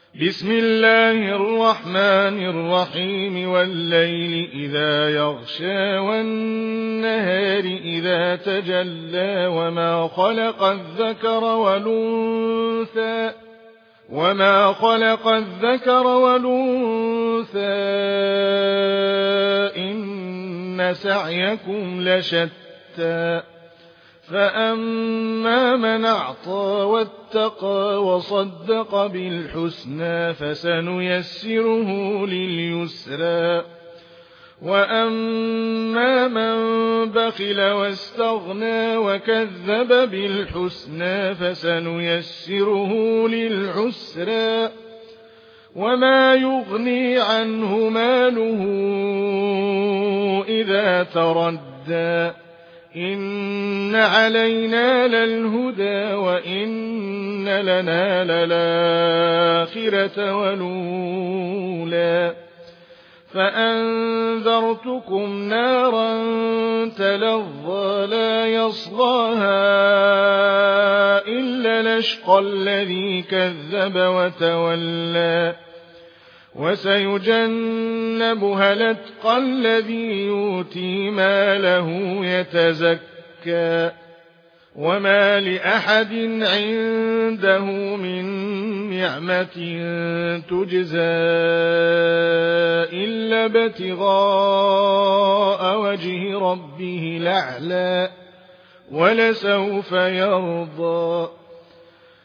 بسم الله الرحمن الرحيم والليل إذا يغشى والنهار إذا تجلى وما خلق الذكر والأنثى إن سعيكم لشتى فأما من أعطى واتقى وصدق بالحسنى فسنيسره لليسرى وأما من بخل واستغنى وكذب بالحسنى فسنيسره للعسرى وما يغني عنه ماله إذا تردى إن علينا للهدى وإن لنا للآخرة والأولى فأنذرتكم نارا تلظى لا يصلاها إلا الأشقى الذي كذب وتولى وسيجنبها الأتقى الذي يؤتي ماله يتزكى وما لأحد عنده من نعمة تجزى إلا ابتغاء وجه ربه الأعلى ولسوف يرضى